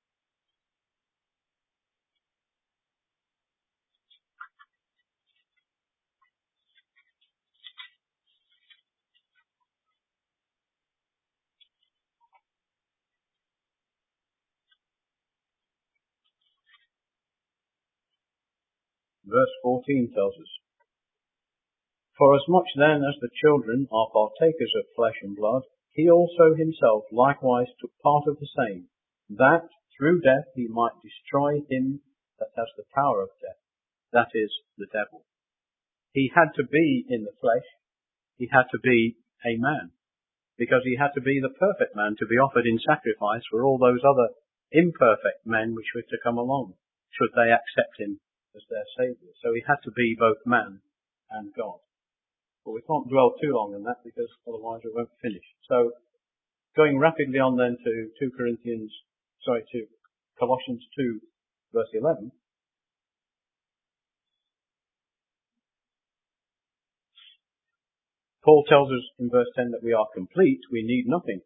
verse 14 tells us, "For as much then as the children are partakers of flesh and blood, he also himself likewise took part of the same, that through death he might destroy him that has the power of death, that is, the devil." He had to be in the flesh, he had to be a man, because he had to be the perfect man to be offered in sacrifice for all those other imperfect men which were to come along, should they accept him as their Saviour. So he had to be both man and God. But we can't dwell too long on that because otherwise we won't finish. So going rapidly on then to Colossians 2 verse 11. Paul tells us in verse 10 that we are complete, we need nothing.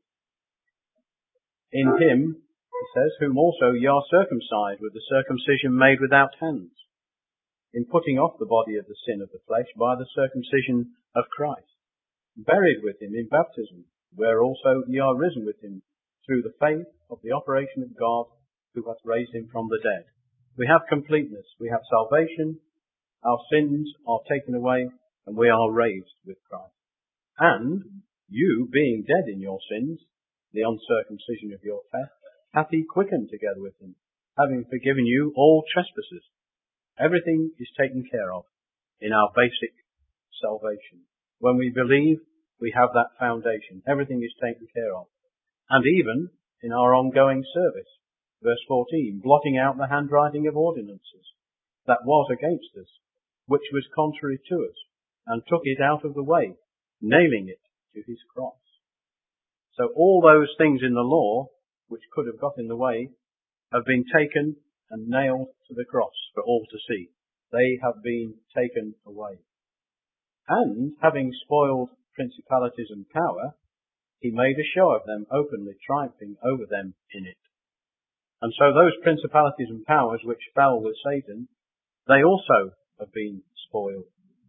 In him, he says, whom also ye are circumcised with the circumcision made without hands, in putting off the body of the sin of the flesh by the circumcision of Christ, buried with him in baptism, where also ye are risen with him through the faith of the operation of God who hath raised him from the dead. We have completeness, we have salvation, our sins are taken away, and we are raised with Christ. And you, being dead in your sins, the uncircumcision of your flesh, hath he quickened together with him, having forgiven you all trespasses. Everything is taken care of in our basic salvation. When we believe, we have that foundation. Everything is taken care of. And even in our ongoing service. Verse 14, blotting out the handwriting of ordinances that was against us, which was contrary to us, and took it out of the way, nailing it to his cross. So all those things in the law, which could have got in the way, have been taken and nailed to the cross for all to see. They have been taken away. And, having spoiled principalities and power, he made a show of them openly, triumphing over them in it. And so those principalities and powers which fell with Satan, they also have been spoiled.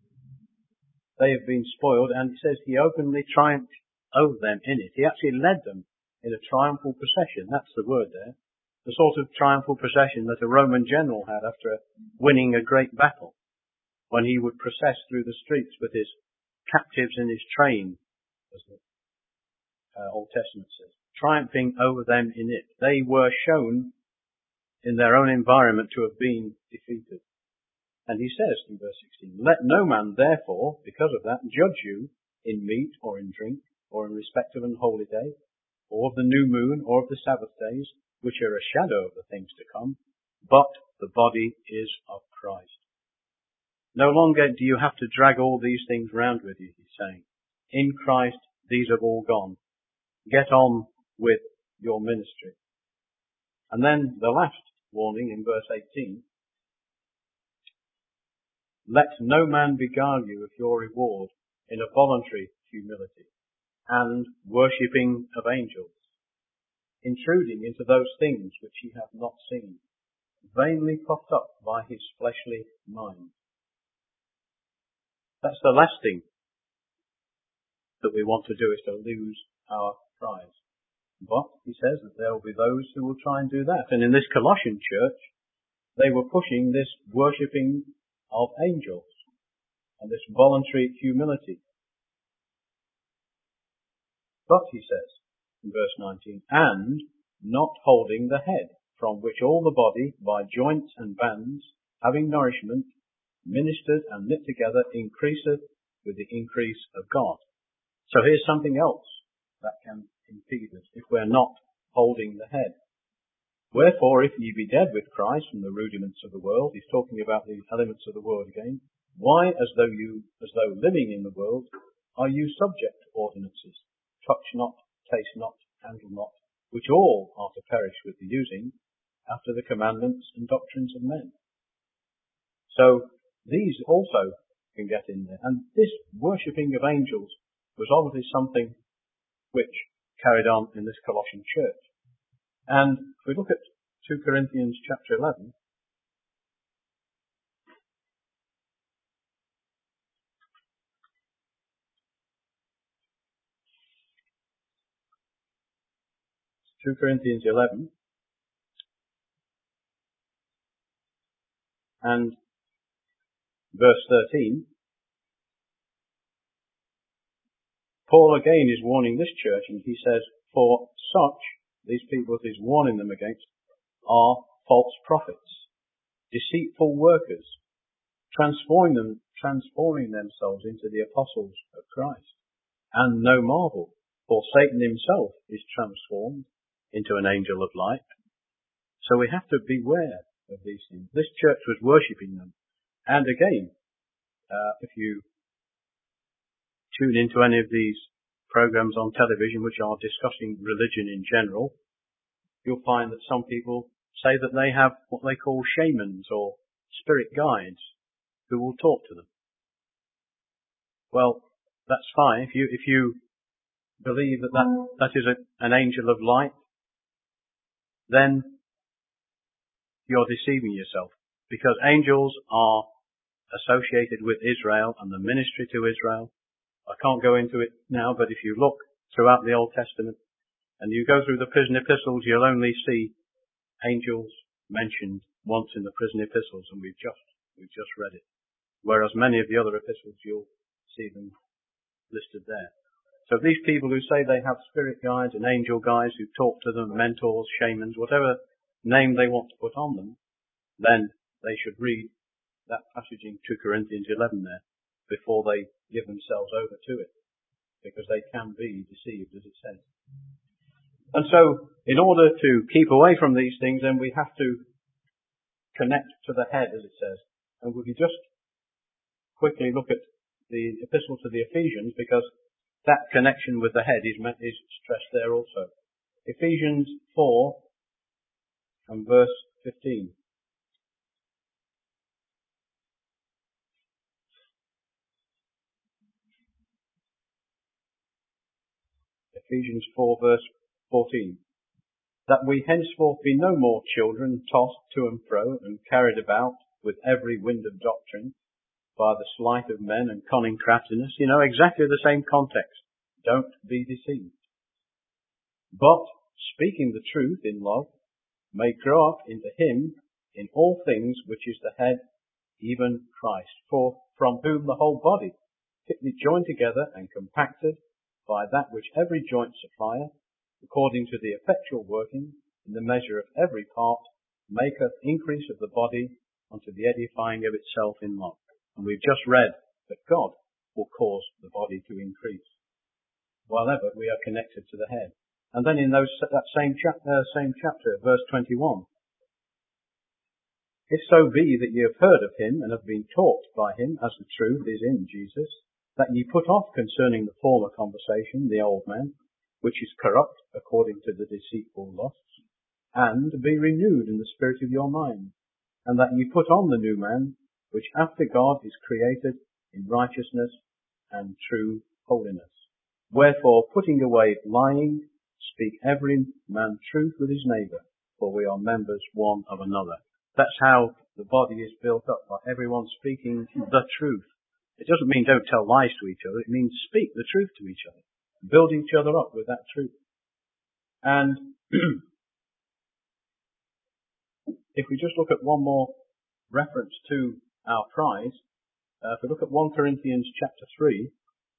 They have been spoiled, and it says he openly triumphed over them in it. He actually led them in a triumphal procession. That's the word there. The sort of triumphal procession that a Roman general had after winning a great battle, when he would process through the streets with his captives in his train, as the Old Testament says, triumphing over them in it. They were shown in their own environment to have been defeated. And he says in verse 16, let no man therefore, because of that, judge you in meat or in drink, or in respect of an holy day, or of the new moon, or of the Sabbath days, which are a shadow of the things to come, but the body is of Christ. No longer do you have to drag all these things round with you, he's saying. In Christ, these have all gone. Get on with your ministry. And then the last warning in verse 18, let no man beguile you of your reward in a voluntary humility and worshipping of angels, intruding into those things which he hath not seen, vainly puffed up by his fleshly mind. That's the last thing that we want to do, is to lose our prize. But he says that there will be those who will try and do that. And in this Colossian church, they were pushing this worshipping of angels and this voluntary humility. But, he says in verse 19, and not holding the head, from which all the body, by joints and bands, having nourishment, ministered and knit together, increaseth with the increase of God. So here's something else that can impede us if we're not holding the head. Wherefore, if ye be dead with Christ from the rudiments of the world, he's talking about the elements of the world again, why, as though living in the world, are you subject to ordinances? Touch not, taste not, handle not, which all are to perish with the using, after the commandments and doctrines of men. So, these also can get in there. And this worshipping of angels was obviously something which carried on in this Colossian church. And if we look at 2 Corinthians chapter 11, and verse 13, Paul again is warning this church, and he says, for such, these people that he's warning them against, are false prophets, deceitful workers, transforming themselves into the apostles of Christ. And no marvel, for Satan himself is transformed into an angel of light. So we have to beware of these things. This church was worshipping them. And again, if you tune into any of these programs on television which are discussing religion in general, you'll find that some people say that they have what they call shamans or spirit guides who will talk to them. Well, that's fine. If you believe that is an angel of light, then you're deceiving yourself, because angels are associated with Israel and the ministry to Israel. I can't go into it now, but if you look throughout the Old Testament and you go through the prison epistles, you'll only see angels mentioned once in the prison epistles, and we've just read it. Whereas many of the other epistles, you'll see them listed there. So these people who say they have spirit guides and angel guides who talk to them, mentors, shamans, whatever name they want to put on them, then they should read that passage in 2 Corinthians 11 there before they give themselves over to it, because they can be deceived, as it says. And so, in order to keep away from these things, then we have to connect to the head, as it says. And we can just quickly look at the epistle to the Ephesians, because that connection with the head is stressed there also. Ephesians 4 and verse 15. Ephesians 4 verse 14. That we henceforth be no more children tossed to and fro and carried about with every wind of doctrine by the sleight of men and cunning craftiness. You know, exactly the same context. Don't be deceived. But, speaking the truth in love, may grow up into him in all things which is the head, even Christ. For from whom the whole body, fitly joined together and compacted by that which every joint supplieth, according to the effectual working in the measure of every part, maketh increase of the body unto the edifying of itself in love. And we've just read that God will cause the body to increase while ever we are connected to the head. And then in that same chapter, verse 21, if so be that ye have heard of him and have been taught by him, as the truth is in Jesus, that ye put off concerning the former conversation the old man, which is corrupt according to the deceitful lusts, and be renewed in the spirit of your mind, and that ye put on the new man, which after God is created in righteousness and true holiness. Wherefore, putting away lying, speak every man truth with his neighbour, for we are members one of another. That's how the body is built up, by everyone speaking the truth. It doesn't mean don't tell lies to each other. It means speak the truth to each other. Build each other up with that truth. And if we just look at one more reference to our prize, if we look at 1 Corinthians chapter 3,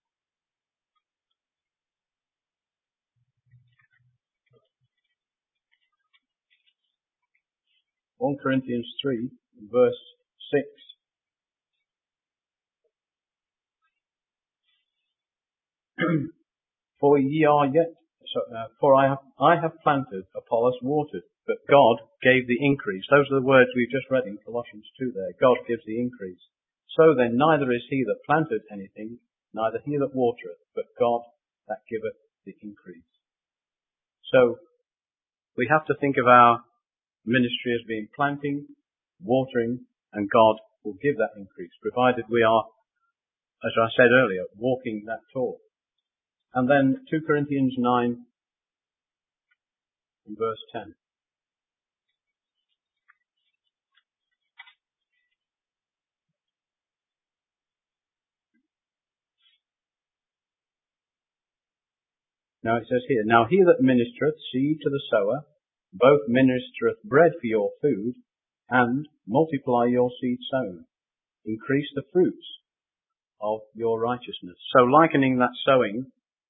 1 Corinthians 3, verse 6. For ye are yet, for I have planted, Apollos watered, but God gave the increase. Those are the words we've just read in Colossians 2 there. God gives the increase. So then neither is he that planteth anything, neither he that watereth, but God that giveth the increase. So we have to think of our ministry as being planting, watering, and God will give that increase, provided we are as I said earlier, walking that talk. And then 2 Corinthians 9 and verse 10. Now it says here, Now he that ministereth seed to the sower, both ministereth bread for your food, and multiply your seed sown. Increase the fruits of your righteousness. So likening that sowing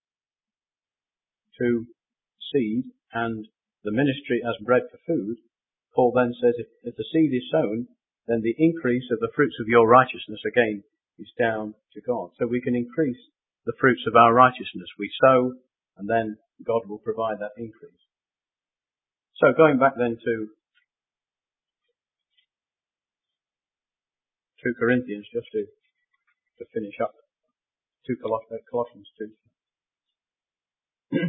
to seed and the ministry as bread for food, Paul then says if the seed is sown, then the increase of the fruits of your righteousness again is down to God. So we can increase the fruits of our righteousness. We sow and then God will provide that increase. So going back then to 2 Corinthians, just to finish up, Colossians 2.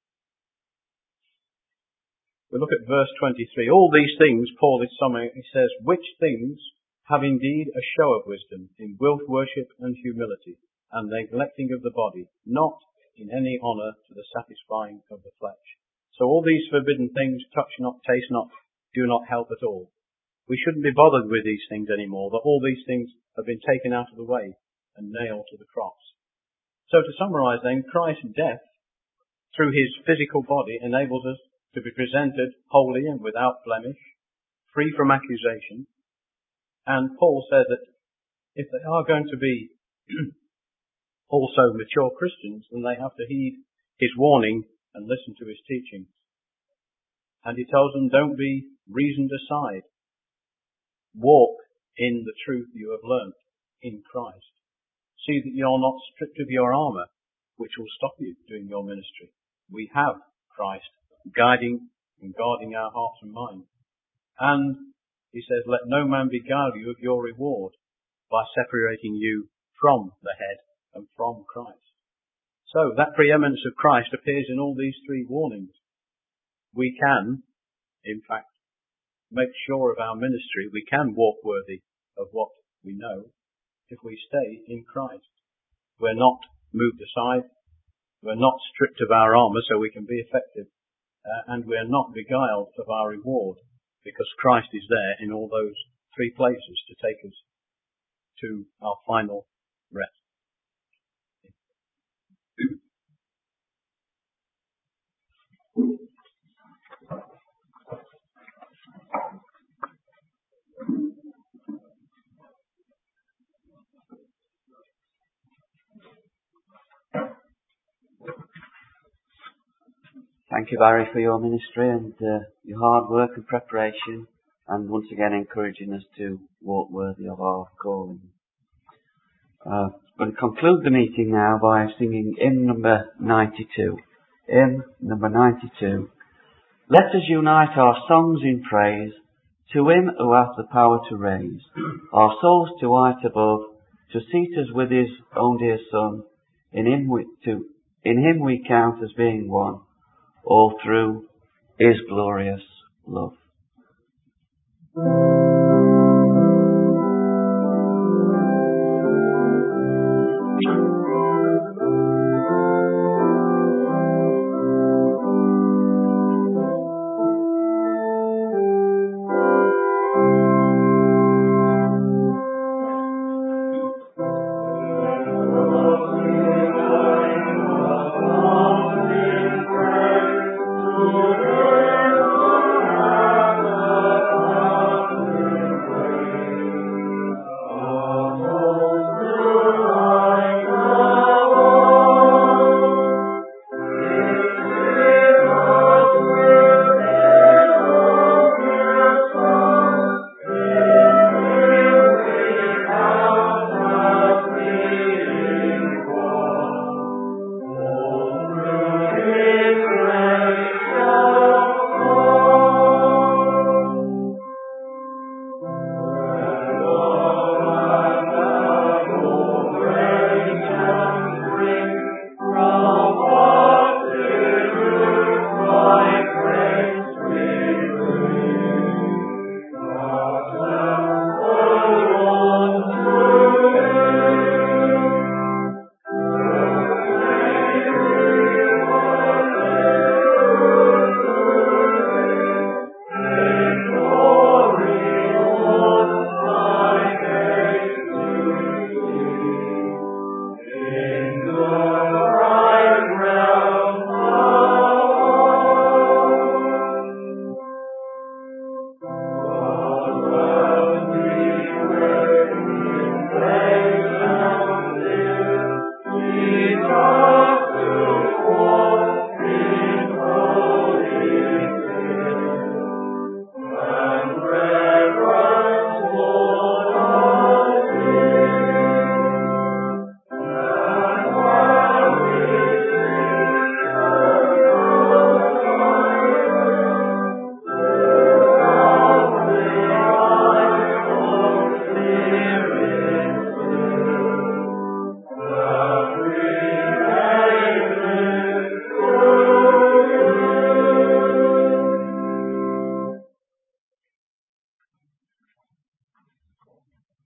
We look at verse 23. All these things, Paul is summing, he says, which things have indeed a show of wisdom in willful worship and humility, and neglecting of the body, not in any honour to the satisfying of the flesh. So all these forbidden things, touch not, taste not, do not help at all. We shouldn't be bothered with these things anymore, that all these things have been taken out of the way and nailed to the cross. So to summarise then, Christ's death through his physical body enables us to be presented holy and without blemish, free from accusation. And Paul said that if they are going to be also mature Christians, then they have to heed his warning and listen to his teachings. And he tells them, don't be reasoned aside. Walk in the truth you have learnt in Christ. See that you're not stripped of your armour, which will stop you doing your ministry. We have Christ guiding and guarding our hearts and minds. And he says, let no man beguile you of your reward by separating you from the head and from Christ. So that preeminence of Christ appears in all these three warnings. We can, in fact, make sure of our ministry. We can walk worthy of what we know if we stay in Christ. We're not moved aside. We're not stripped of our armour so we can be effective. And we're not beguiled of our reward because Christ is there in all those three places to take us to our final rest. Thank you, Barry, for your ministry and your hard work and preparation, and once again encouraging us to walk worthy of our calling. I'm going to conclude the meeting now by singing hymn number 92. Hymn number 92. Let us unite our songs in praise to Him who hath the power to raise our souls to height above, to seat us with His own dear Son. In Him we count as being one, all through His glorious love.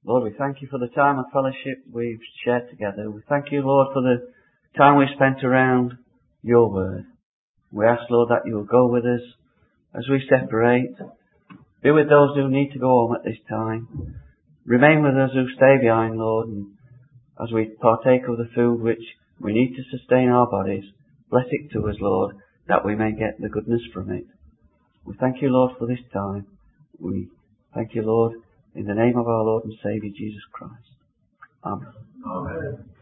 Lord, we thank you for the time of fellowship we've shared together. We thank you, Lord, for the time we've spent around your word. We ask, Lord, that you will go with us as we separate. Be with those who need to go home at this time. Remain with us who stay behind, Lord, and as we partake of the food which we need to sustain our bodies, bless it to us, Lord, that we may get the goodness from it. We thank you, Lord, for this time. We thank you, Lord, in the name of our Lord and Saviour, Jesus Christ. Amen. Amen.